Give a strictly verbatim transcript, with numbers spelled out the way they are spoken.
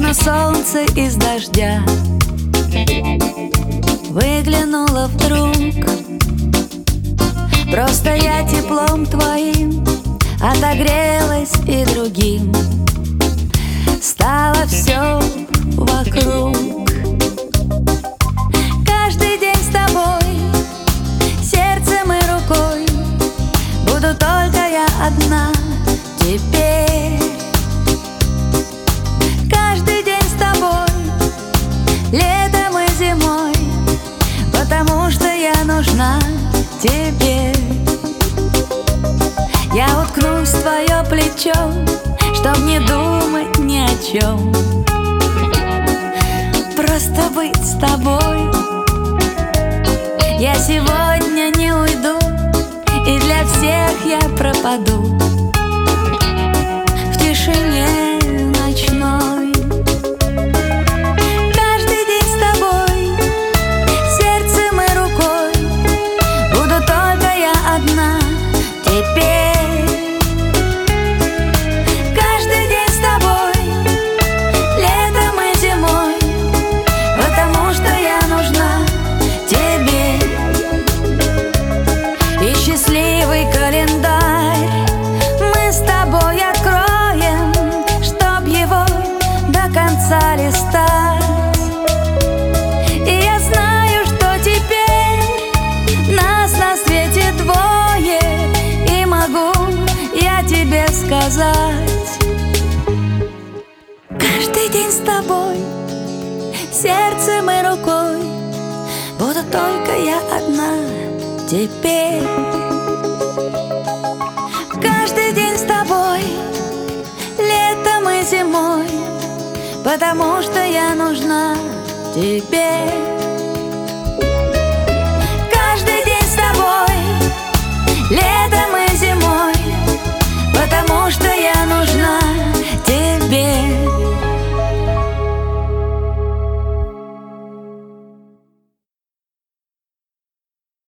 Словно солнце из дождя выглянуло вдруг. Просто я теплом твоим отогрелась, и другим стало все вокруг. Каждый день с тобой, сердцем и рукой, буду только я одна теперь. Каждый день с тобой, летом и зимой, потому что я нужна тебе. Я уткнусь в твое плечо, чтоб не думать ни о чем, просто быть с тобой. Я сегодня не уйду, и для всех я пропаду в тишине ночной. Каждый день с тобой, сердцем и рукой, буду только я одна теперь. Каждый день с тобой, летом и зимой, потому что я нужна тебе. И счастливый календарь мы с тобой откроем, чтоб его до конца листать. И я знаю, что теперь нас на свете двое, и могу я тебе сказать: каждый день с тобой, сердцем и рукой, буду только я одна теперь. Каждый день с тобой, летом и зимой, потому что я нужна тебе. Каждый день с тобой, летом